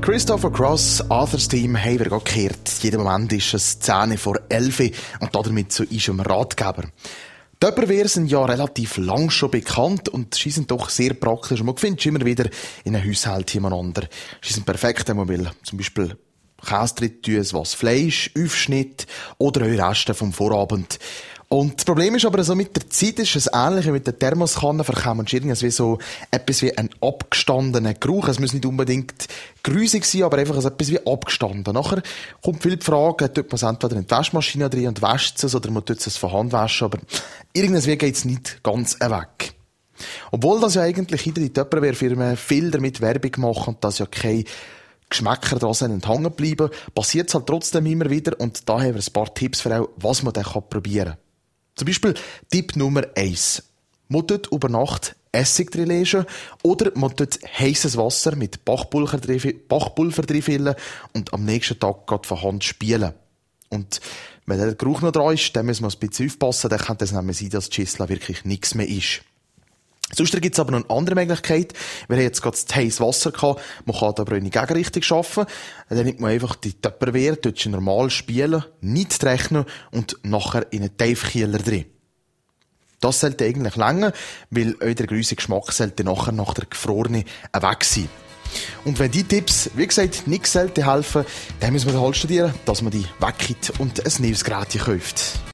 Christopher Cross, Arthurs Team, haben wir gerade gehört. Jeden Moment ist es 10 vor 11 und damit zu unserem Ratgeber. Die Tupperware sind ja relativ lang schon bekannt und sie sind doch sehr praktisch. Man findet sie immer wieder in einem Haushalt nebeneinander. Sie sind perfekt, wenn man will. Zum Beispiel Käse, was Fleisch, Aufschnitt oder auch Reste vom Vorabend. Und das Problem ist aber, so mit der Zeit ist es ähnlich wie mit der Thermoskanne, verkommt irgendwie so etwas wie ein abgestandener Geruch. Es muss nicht unbedingt grusig sein, aber einfach etwas wie abgestanden. Nachher kommt viel die Frage, tut man es entweder in die Waschmaschine drin und wäscht es, oder man tut es von Hand waschen, aber irgendwie geht es nicht ganz weg. Obwohl das ja eigentlich jede Tupperware-Firma viel damit Werbung macht und das ja keine Geschmäcker dran sind und hängen bleiben, passiert es halt trotzdem immer wieder und da haben wir ein paar Tipps für euch, was man dann probieren kann. Zum Beispiel Tipp Nummer 1. Man tut über Nacht Essig drin legen oder man tut heisses Wasser mit Bachpulver drin füllen und am nächsten Tag gerade von Hand spielen. Und wenn der Geruch noch dran ist, dann müssen wir ein bisschen aufpassen, dann kann es nämlich sein, dass die Schüssel wirklich nichts mehr ist. Sonst gibt es aber noch eine andere Möglichkeit. Wir haben jetzt gerade das heißes Wasser gehabt. Man kann aber in die Gegenrichtung arbeiten. Dann nimmt man einfach die Tupperware, tut sie normal spielen, nicht rechnen und nachher in einen Tiefkühler drin. Das sollte eigentlich länger, weil auch der grüße Geschmack sollte nachher nach der gefrorenen weg sein. Und wenn die Tipps, wie gesagt, nicht selten helfen, dann müssen wir halt studieren, dass man die wegkippt und ein neues Gerät kauft.